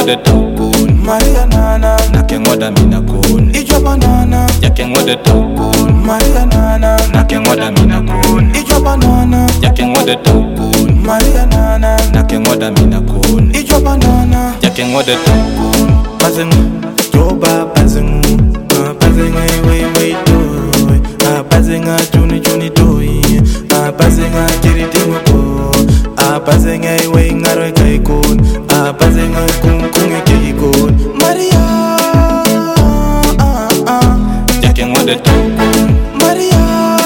ngode taukun Maria Nana nake ngoda mina kun Ijo banana yake ngode taukun Maria Nana nake ngoda mina kun Ijo banana yake ngode taukun Maria Nana nake ngoda mina kun Ijo banana yake ngode taukun Bazengu Joba bazengu Bazenga way toy Bazenga juni toy Bazenga kiritingo ko Bazenga way ngaro kaikon Bazenga kunge kaikon Maria yake ngode taukun Maria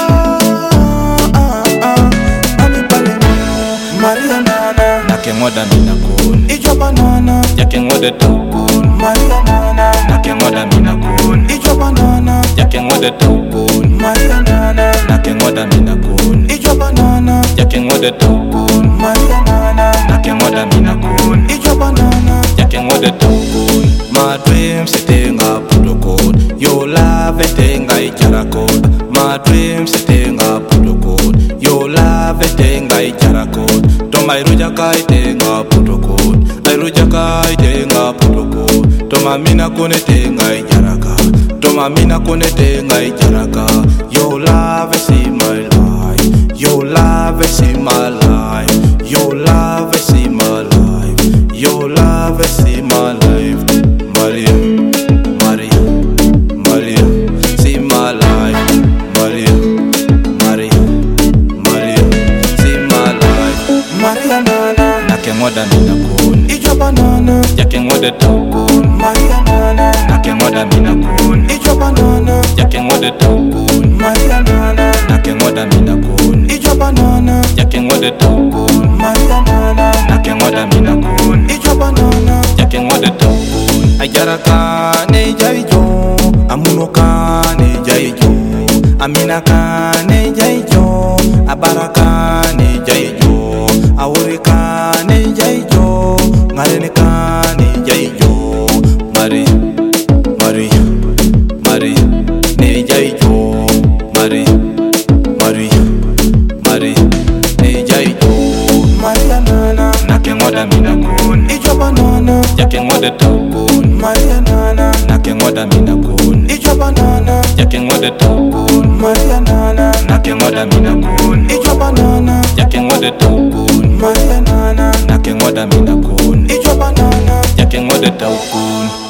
Ami pale Maria Nana nake ngoda mina kun Ijo banana yake ngode taukun Maria Nana nake ngoda mina kun Ijo banana yake ngode taukun Maria Nana nake ngoda mina kun Ijo banana yake ngode taukun Maria Nana nake ngoda mina kun Ijo banana yake ngode taukun. My dreams sitting up protocol. Your love sitting I characol. My dreams sitting up protocol. Your love sitting I characol. To my rujaka sitting up protocol. I rujaka sitting up protocol. To my mina connecting I charaka. To my mina connecting I charaka. Your love is in my life. Your love is in my life. Your love is in my life. Your love is in my life. Maria, Maria, Maria, see my life. Maria, Maria, Maria, see my life. Maria Nana, nake ngoda mina kun Ijo banana, yake ngode taukun Maria Nana, nake ngoda mina kun Ijo banana, yake ngode taukun Maria Nana, nake ngoda mina kun Ijo banana, yake ngode taukun Maria Nana, nake ngoda mina kun Ijo banana, yake ngode taukun. Ajaraka ne jaijo, amunoka ne jaijo, aminaka ne jaijo, abaraka ne jaijo, awurika ne jaijo, ngareneka ne jaijo, Maria, Maria, Maria, ne jaijo, Maria, Maria, Maria, ne jaijo, Maria Nana, nake ngoda mina kun Ijo banana, yake ngode taukun Maria Nana, nake ngoda mina kun Ijo banana, yake ngode taukun Maria Nana, nake ngoda mina kun Ijo banana, yake ngode taukun Maria Nana, nake ngoda mina kun Ijo banana. yake ngode taukun.